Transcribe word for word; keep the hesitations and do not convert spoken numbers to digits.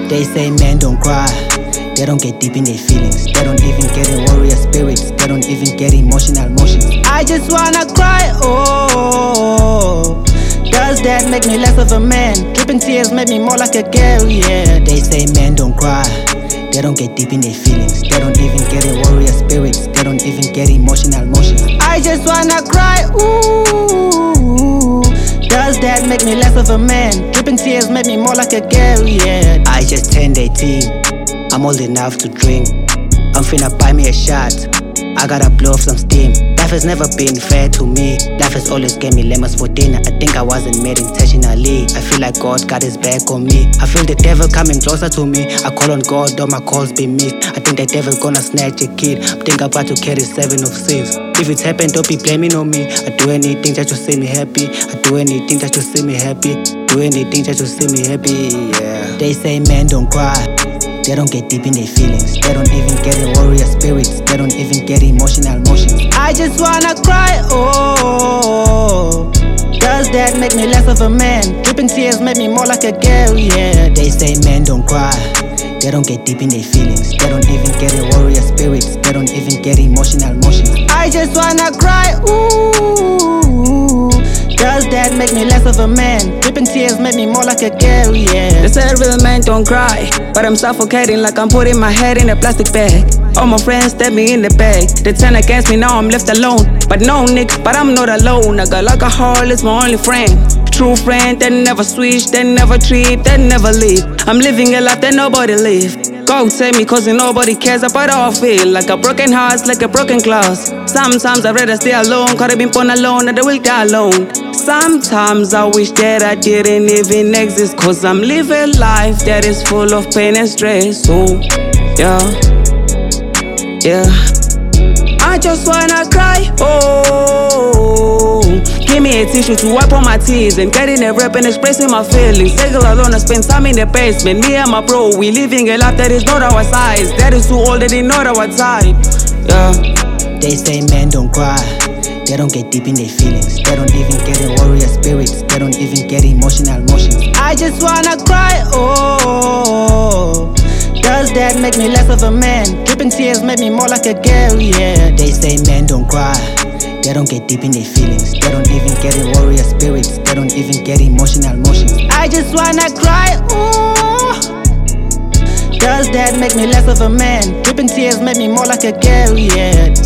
They say men don't cry, they don't get deep in their feelings. They don't even get in warrior spirits. They don't even get emotional motions. I just wanna cry, oh. Does that make me less of a man? Dripping tears make me more like a girl, yeah. They say men don't cry, they don't get deep in their feelings. They don't even get in warrior spirits. They don't even get emotional motions. I just wanna cry, ooh. Does that make me less of a man? Dripping tears make me more like a girl, yeah. I just turned eighteen, I'm old enough to drink. I'm finna buy me a shot, I gotta blow off some steam. Life has never been fair to me. Life has always gave me lemons for dinner. I think I wasn't made intentionally. I feel like God got his back on me. I feel the devil coming closer to me. I call on God, all my calls be missed. I think the devil gonna snatch a kid. I think I'm about to carry seven of sins. If it's happened, don't be blaming on me. I do anything just to see me happy. I do anything just to see me happy. Do anything just to see me happy, yeah. They say men don't cry, they don't get deep in their feelings. They don't even get in warrior spirits. They don't even get emotional motions. I just wanna cry, oh. Does that make me less of a man? Dripping tears make me more like a girl, yeah. They say men don't cry, they don't get deep in their feelings. They don't even get in warrior spirits. They don't even get emotional motions. I just wanna cry, ooh. Does that make me less of a man? Dripping tears make me more like a girl, yeah. They say real men don't cry, but I'm suffocating like I'm putting my head in a plastic bag. All my friends stab me in the back. They turn against me, now I'm left alone. But no, Nick, but I'm not alone. I got alcohol, it's my only friend. True friend, they never switch, they never treat, they never leave. I'm living a life that nobody live. God save me cause nobody cares about how I feel. Like a broken heart, like a broken glass. Sometimes I'd rather stay alone, could have been born alone and I will die alone. Sometimes I wish that I didn't even exist, cause I'm living life that is full of pain and stress. Oh, yeah, yeah. I just wanna cry, oh. Give me a tissue to wipe on my tears and getting a rap and expressing my feelings. Single alone, I spend time in the basement. Me and my bro, we living a life that is not our size. That is too old, that is not our type, yeah. They say men don't cry, they don't get deep in their feelings. They don't even get in warrior spirits. They don't even get emotional motions. I just wanna cry, oh. Does that make me less of a man? Dripping tears make me more like a girl, yeah. They say men don't cry, they don't get deep in their feelings. They don't even get in warrior spirits. They don't even get emotional motions. I just wanna cry, ooh. Does that make me less of a man? Dripping tears make me more like a girl, yeah.